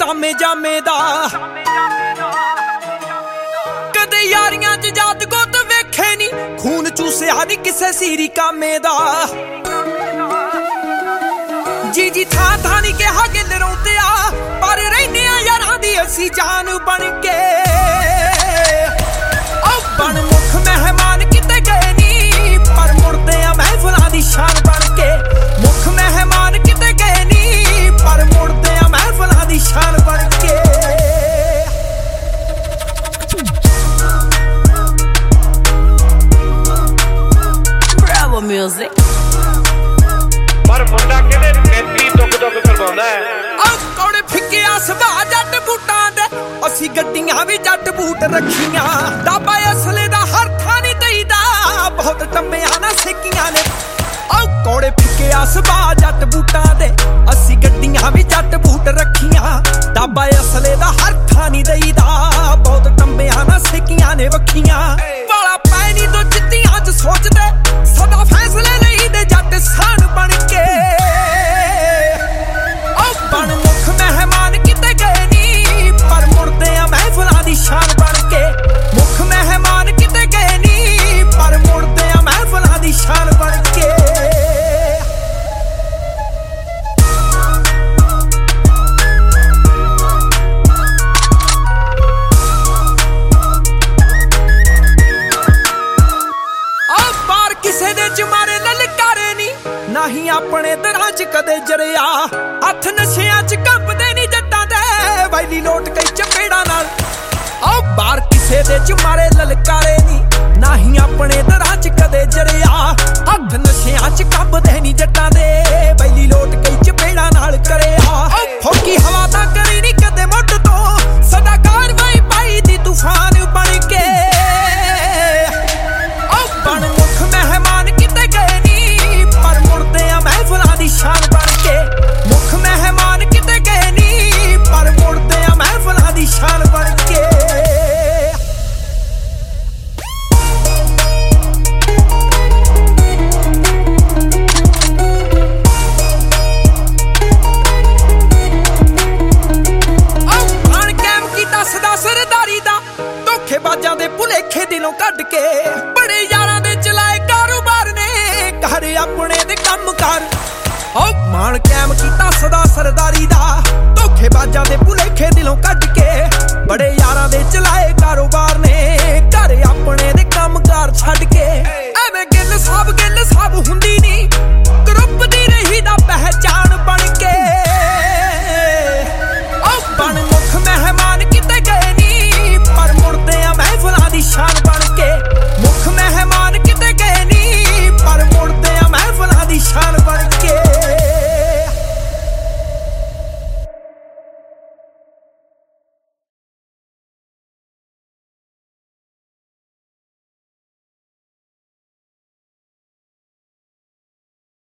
ਤਾਮੇ ਜਾਮੇ ਦਾ ਕਦੇ ਯਾਰੀਆਂ ਚ ਜਾਤ ਗੁੱਤ ਵੇਖੇ ਨੀ ਖੂਨ ਚੂਸਿਆ ਨੀ ਕਿਸੇ ਸੀਰੀ ਕਾਮੇ ਦਾ ਜੀ ਥਾਂ ਥਾਂ ਨੀ ਕਿਹਾ ਗਿੱਲ ਰੋਂਦੇ ਆ ਪਰ ਰਹਿੰਦੇ ਆ ਯਾਰਾਂ ਦੀ ਅਸੀਂ ਜਾਨ ਬਣ ਕੇ ਓ ਬਣ ਮੁੱਖ ਮਹਿਮਾਨ ਕਿਤੇ ਗਏ ਨੀ ਪਰ ਮੁੜਦੇ ਆ ਮਹਿਫਲਾਂ ਦੀ ਸ਼ਾਨ ਬਣ ਕੇ ਮੁੱਖ ਮਹਿਮਾਨ ਕਿਤੇ ਗਏ ਨੀ ਪਰ ਮੁੜਦੇ ਆ ਮਹਿਫਲਾਂ ਦੀ ਸ਼ਾਨ ਬਣ ਕੇ Bravo Music ਪਰ ਮੁੰਡਾ ਕਿਤੇ ਨੇਤੀ ਦੁੱਖ ਕਰਵਾਉਂਦਾ ਆ ਕੋੜੇ ਫਿੱਕਿਆ ਸੁਭਾ ਜੱਟ ਬੂਟਾਂ ਦੇ ਅਸੀਂ ਗੱਡੀਆਂ ਵੀ ਜੱਟ ਬੂਟ ਰੱਖੀਆਂ ਡਾਬਾ ਅਸਲੇ ਦਾ ਹਰ ਥਾਂ ਨਹੀਂ ਦਈਦਾ ਬਹੁਤ ਟੰਮਿਆਂ ਨਾ ਸਿੱਕੀਆਂ ਨੇ ਆ ਕੋੜੇ ਫਿੱਕਿਆ ਸੁਭਾ ਜੱਟ ਬੂਟਾਂ